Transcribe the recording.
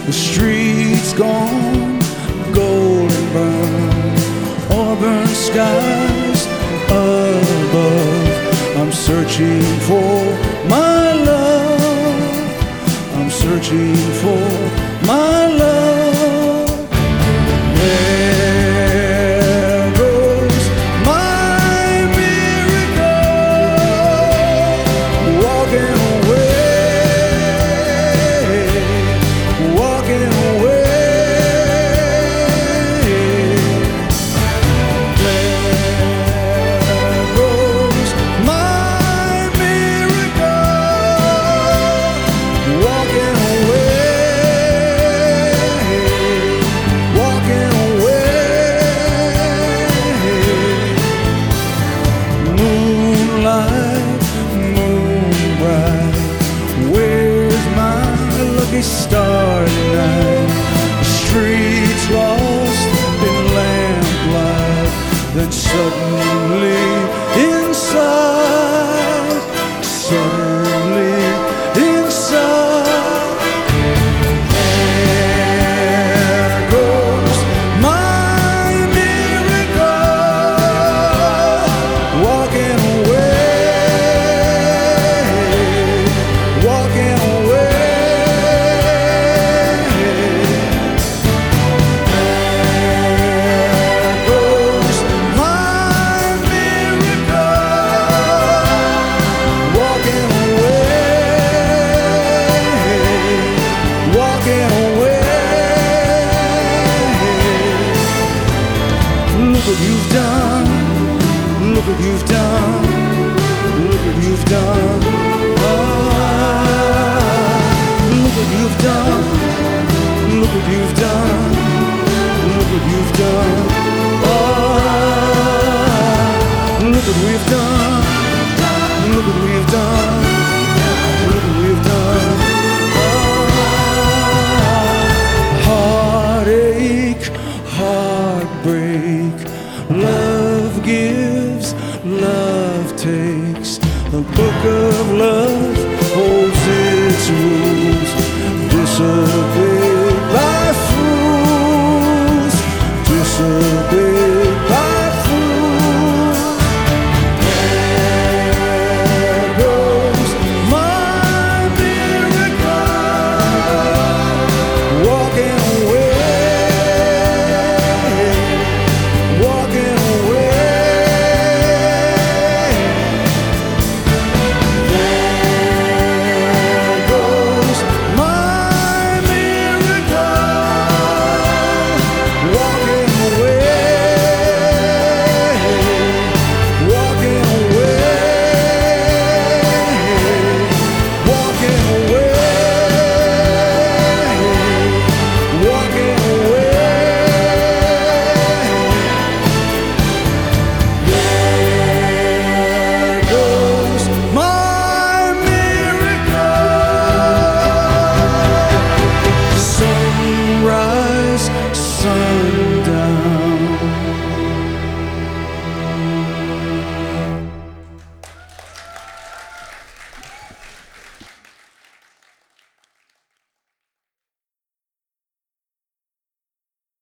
The streets gone golden brown, auburn skies above. I'm searching for my love. I'm searching for my love. There goes my miracle, walking away, walking away. There goes my miracle, walking away, walking away. Moonlight, moon bright, where's my lucky star tonight? Streets lost in lamplight, then suddenly inside, suddenly inside. There goes my miracle, walking away, walking away. There goes my miracle, walking away, walking away. Look what you've done, look what you've done, look what you've done. Ah, look what you've done, look what you've done.